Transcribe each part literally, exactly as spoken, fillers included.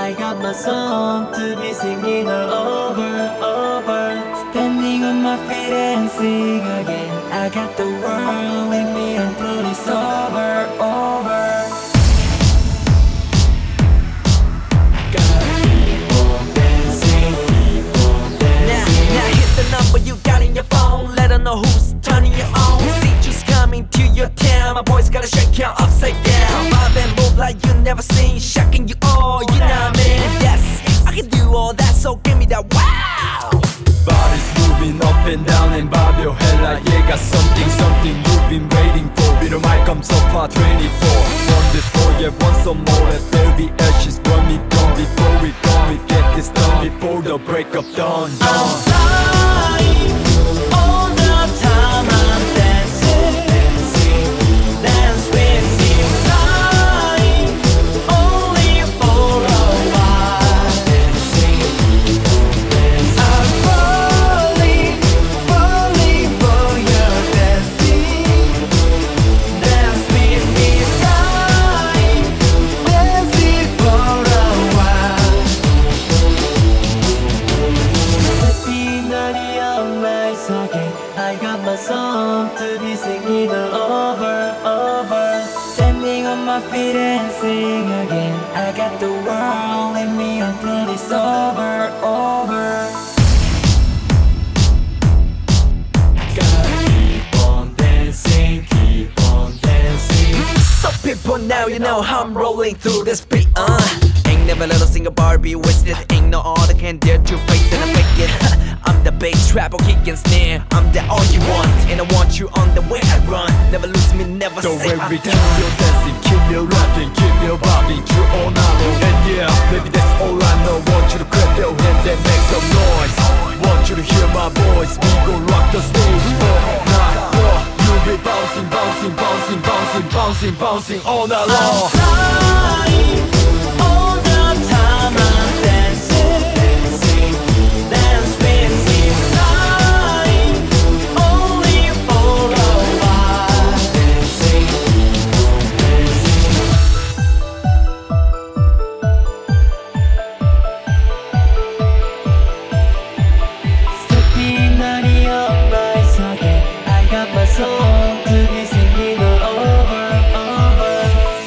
I got my song to be singing all over, over. Standing on my feet and sing again. I got the world with me until it's over, over. Gotta keep on dancing, keep on dancing. Now, now hit the number you got in your phone. Let her know who's turning you on. See just coming to your town. My boys gotta shake you upside down. Vibe and move like you never seen. Shocking you all, you know what I mean? Yes, I can do all that, so give me that wow. Body's moving up and down and bob your head like you got something, something you've been waiting for. With a mic I'm so far twenty-four. One before, yeah, want some more. Let there be ashes, burn me down. Before we gone, we get this done. Before the break of dawn. I'm flying all the time. I'm dancing, dancing, dance with me. Flying only for a while. Dancing, dancing. I'm falling, falling for your dancing. Dance with me. Flying, dancing for a while. Stepping on your my socket, I got my song to be singing all over, over. Standing on my feet and sing again. I got the world with me until it's over, over. Gotta keep on dancing, keep on dancing. So people, now you know how I'm rolling through this beat, uh Ain't never let a single bar be wasted. Ain't no other can dare to face it and fake it. I'm the bass trap or kick and snare. I'm the all you want, and I want you on the way I run. Never lose me, never So say I'm every done. time you're dancing, keep me rocking, keep me bobbing, you all night long. And yeah, maybe that's all I know. Want you to clap your hands and make some noise. Want you to hear my voice. We gon' rock the stage all night long. You'll be bouncing, bouncing, bouncing, bouncing, bouncing, bouncing all night long. Flying all the time. I'm dancing, dancing, dance with me. Flying only for a while. Dancing, dancing. Stepping on your my socket, I got my song to be singing all over, over.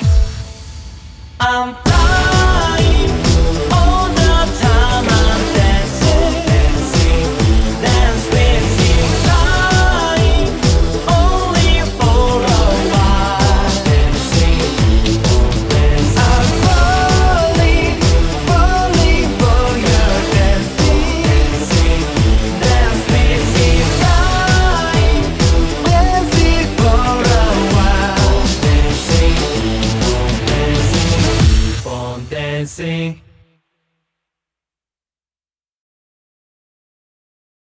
I'm flying all the time. I'm dancing, dancing, dance with me. Flying only for a while. Dancing, dancing. I'm falling, falling for your dancing, dancing, dance with me. Flying, dancing for a while. Dancing, dancing. Keep on dancing.